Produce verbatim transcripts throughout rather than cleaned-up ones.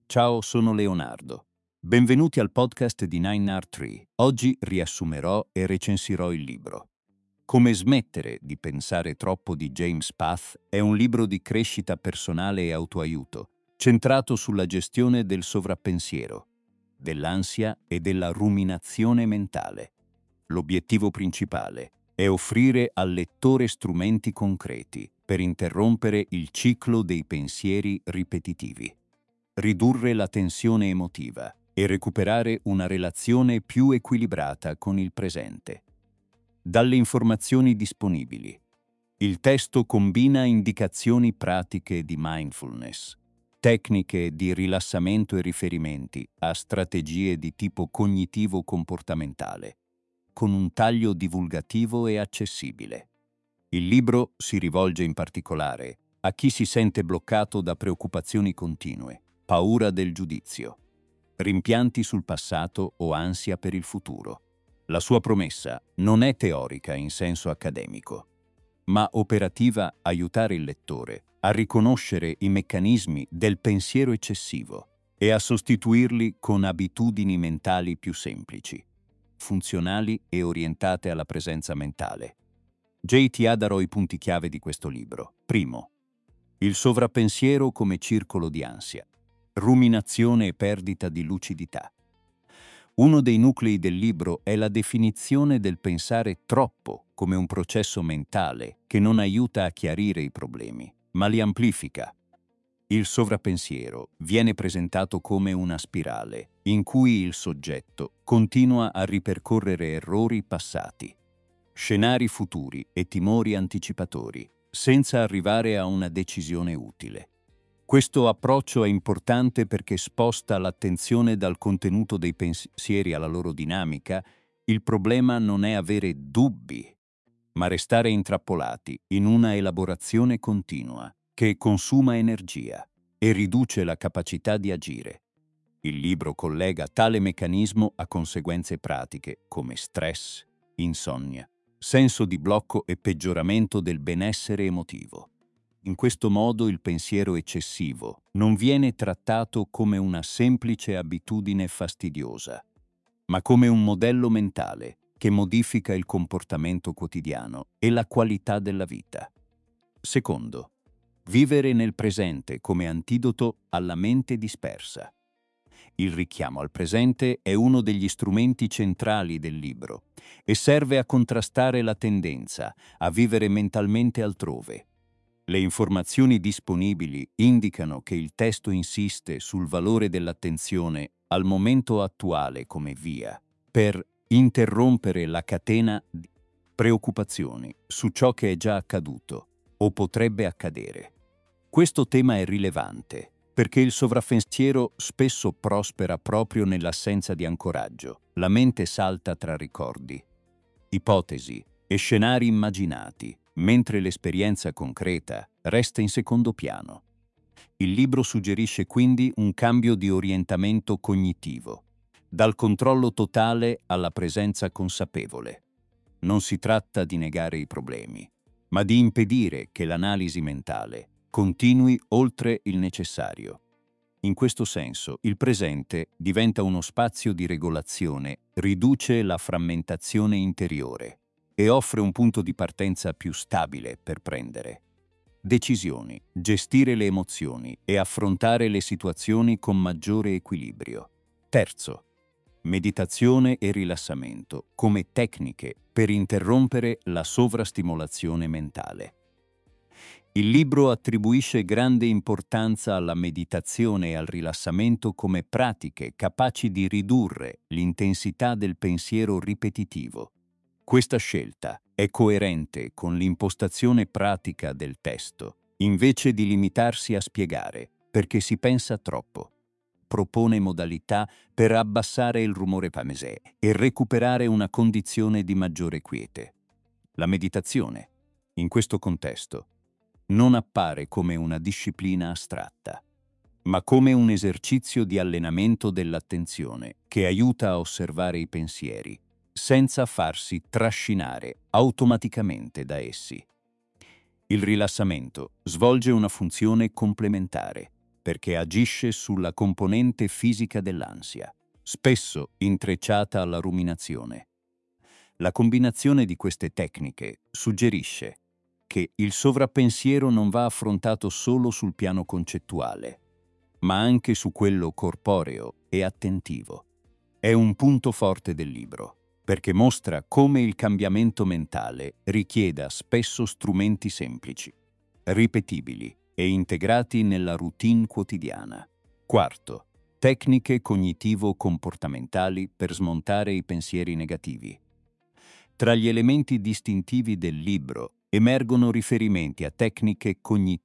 Ciao, sono Leonardo. Benvenuti al podcast di Nine Art Tree. Oggi riassumerò e recensirò il libro. Come smettere di pensare troppo di James Path è un libro di crescita personale e autoaiuto, centrato sulla gestione del sovrappensiero, dell'ansia e della ruminazione mentale. L'obiettivo principale è offrire al lettore strumenti concreti per interrompere il ciclo dei pensieri ripetitivi, ridurre la tensione emotiva e recuperare una relazione più equilibrata con il presente. Dalle informazioni disponibili, il testo combina indicazioni pratiche di mindfulness, tecniche di rilassamento e riferimenti a strategie di tipo cognitivo-comportamentale, con un taglio divulgativo e accessibile. Il libro si rivolge in particolare a chi si sente bloccato da preoccupazioni continue, paura del giudizio, rimpianti sul passato o ansia per il futuro. La sua promessa non è teorica in senso accademico, ma operativa: aiutare il lettore a riconoscere i meccanismi del pensiero eccessivo e a sostituirli con abitudini mentali più semplici, funzionali e orientate alla presenza mentale. J T ha darò i punti chiave di questo libro. Primo, il sovrappensiero come circolo di ansia, ruminazione e perdita di lucidità. Uno dei nuclei del libro è la definizione del pensare troppo come un processo mentale che non aiuta a chiarire i problemi, ma li amplifica. Il sovrappensiero viene presentato come una spirale in cui il soggetto continua a ripercorrere errori passati, scenari futuri e timori anticipatori, senza arrivare a una decisione utile. Questo approccio è importante perché sposta l'attenzione dal contenuto dei pensieri alla loro dinamica. Il problema non è avere dubbi, ma restare intrappolati in una elaborazione continua che consuma energia e riduce la capacità di agire. Il libro collega tale meccanismo a conseguenze pratiche come stress, insonnia, senso di blocco e peggioramento del benessere emotivo. In questo modo il pensiero eccessivo non viene trattato come una semplice abitudine fastidiosa, ma come un modello mentale che modifica il comportamento quotidiano e la qualità della vita. Secondo, vivere nel presente come antidoto alla mente dispersa. Il richiamo al presente è uno degli strumenti centrali del libro e serve a contrastare la tendenza a vivere mentalmente altrove. Le informazioni disponibili indicano che il testo insiste sul valore dell'attenzione al momento attuale come via per interrompere la catena di preoccupazioni su ciò che è già accaduto o potrebbe accadere. Questo tema è rilevante perché il sovrappensiero spesso prospera proprio nell'assenza di ancoraggio. La mente salta tra ricordi, ipotesi e scenari immaginati, mentre l'esperienza concreta resta in secondo piano. Il libro suggerisce quindi un cambio di orientamento cognitivo, dal controllo totale alla presenza consapevole. Non si tratta di negare i problemi, ma di impedire che l'analisi mentale continui oltre il necessario. In questo senso, il presente diventa uno spazio di regolazione, riduce la frammentazione interiore e offre un punto di partenza più stabile per prendere decisioni, gestire le emozioni e affrontare le situazioni con maggiore equilibrio. Terzo, meditazione e rilassamento come tecniche per interrompere la sovrastimolazione mentale. Il libro attribuisce grande importanza alla meditazione e al rilassamento come pratiche capaci di ridurre l'intensità del pensiero ripetitivo. Questa scelta è coerente con l'impostazione pratica del testo, invece di limitarsi a spiegare perché si pensa troppo. Propone modalità per abbassare il rumore panesè e recuperare una condizione di maggiore quiete. La meditazione, in questo contesto, non appare come una disciplina astratta, ma come un esercizio di allenamento dell'attenzione che aiuta a osservare i pensieri, senza farsi trascinare automaticamente da essi. Il rilassamento svolge una funzione complementare, perché agisce sulla componente fisica dell'ansia, spesso intrecciata alla ruminazione. La combinazione di queste tecniche suggerisce che il sovrappensiero non va affrontato solo sul piano concettuale, ma anche su quello corporeo e attentivo. È un punto forte del libro, perché mostra come il cambiamento mentale richieda spesso strumenti semplici, ripetibili e integrati nella routine quotidiana. Quarto, tecniche cognitivo-comportamentali per smontare i pensieri negativi. Tra gli elementi distintivi del libro emergono riferimenti a tecniche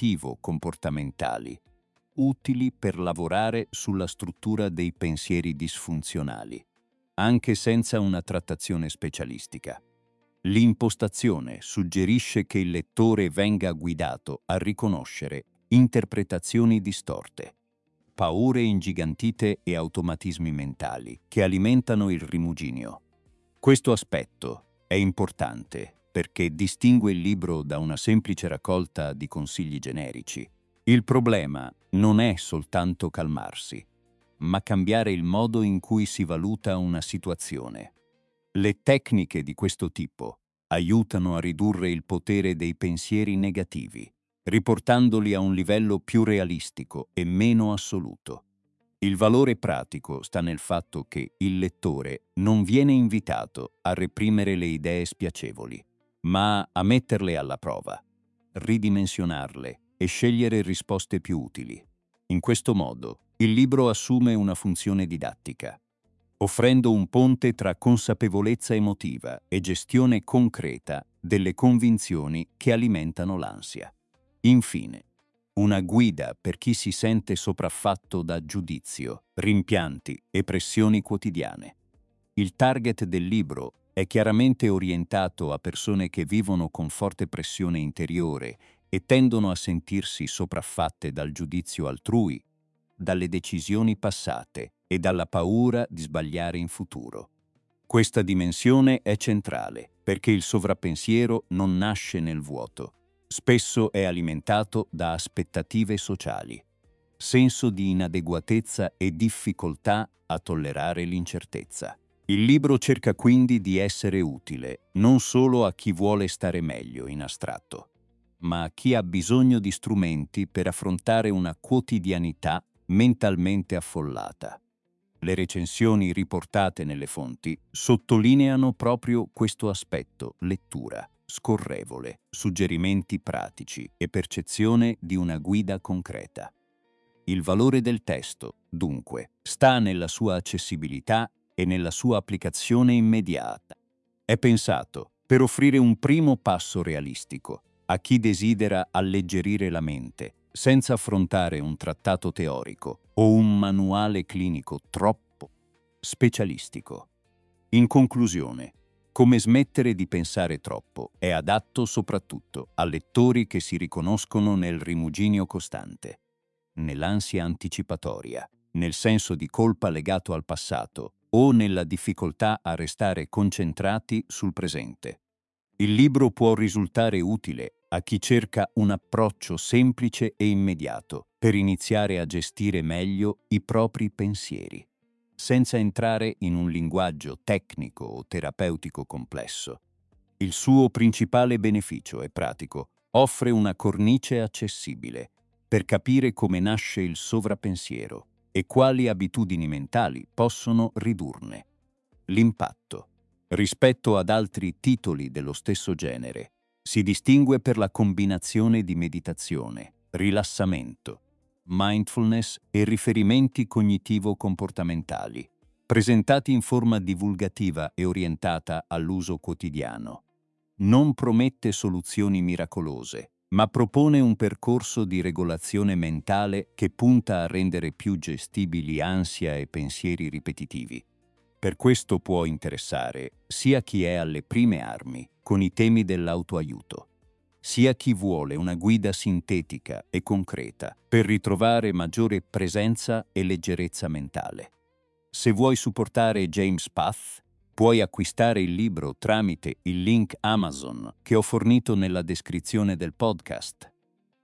cognitivo-comportamentali, utili per lavorare sulla struttura dei pensieri disfunzionali, anche senza una trattazione specialistica. L'impostazione suggerisce che il lettore venga guidato a riconoscere interpretazioni distorte, paure ingigantite e automatismi mentali che alimentano il rimuginio. Questo aspetto è importante perché distingue il libro da una semplice raccolta di consigli generici. Il problema non è soltanto calmarsi, ma cambiare il modo in cui si valuta una situazione. Le tecniche di questo tipo aiutano a ridurre il potere dei pensieri negativi, riportandoli a un livello più realistico e meno assoluto. Il valore pratico sta nel fatto che il lettore non viene invitato a reprimere le idee spiacevoli, ma a metterle alla prova, ridimensionarle e scegliere risposte più utili. In questo modo, il libro assume una funzione didattica, offrendo un ponte tra consapevolezza emotiva e gestione concreta delle convinzioni che alimentano l'ansia. Infine, una guida per chi si sente sopraffatto da giudizio, rimpianti e pressioni quotidiane. Il target del libro è chiaramente orientato a persone che vivono con forte pressione interiore e tendono a sentirsi sopraffatte dal giudizio altrui, dalle decisioni passate e dalla paura di sbagliare in futuro. Questa dimensione è centrale perché il sovrappensiero non nasce nel vuoto. Spesso è alimentato da aspettative sociali, senso di inadeguatezza e difficoltà a tollerare l'incertezza. Il libro cerca quindi di essere utile non solo a chi vuole stare meglio in astratto, ma a chi ha bisogno di strumenti per affrontare una quotidianità mentalmente affollata. Le recensioni riportate nelle fonti sottolineano proprio questo aspetto: lettura scorrevole, suggerimenti pratici e percezione di una guida concreta. Il valore del testo, dunque, sta nella sua accessibilità e nella sua applicazione immediata. È pensato per offrire un primo passo realistico a chi desidera alleggerire la mente, senza affrontare un trattato teorico o un manuale clinico troppo specialistico. In conclusione, Come smettere di pensare troppo è adatto soprattutto a lettori che si riconoscono nel rimuginio costante, nell'ansia anticipatoria, nel senso di colpa legato al passato o nella difficoltà a restare concentrati sul presente. Il libro può risultare utile a chi cerca un approccio semplice e immediato per iniziare a gestire meglio i propri pensieri, senza entrare in un linguaggio tecnico o terapeutico complesso. Il suo principale beneficio è pratico: offre una cornice accessibile per capire come nasce il sovrappensiero e quali abitudini mentali possono ridurne. L'impatto. Rispetto ad altri titoli dello stesso genere, si distingue per la combinazione di meditazione, rilassamento, mindfulness e riferimenti cognitivo-comportamentali, presentati in forma divulgativa e orientata all'uso quotidiano. Non promette soluzioni miracolose, ma propone un percorso di regolazione mentale che punta a rendere più gestibili ansia e pensieri ripetitivi. Per questo può interessare sia chi è alle prime armi con i temi dell'autoaiuto, sia chi vuole una guida sintetica e concreta per ritrovare maggiore presenza e leggerezza mentale. Se vuoi supportare James Path, puoi acquistare il libro tramite il link Amazon che ho fornito nella descrizione del podcast.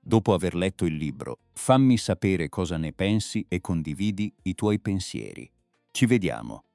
Dopo aver letto il libro, fammi sapere cosa ne pensi e condividi i tuoi pensieri. Ci vediamo.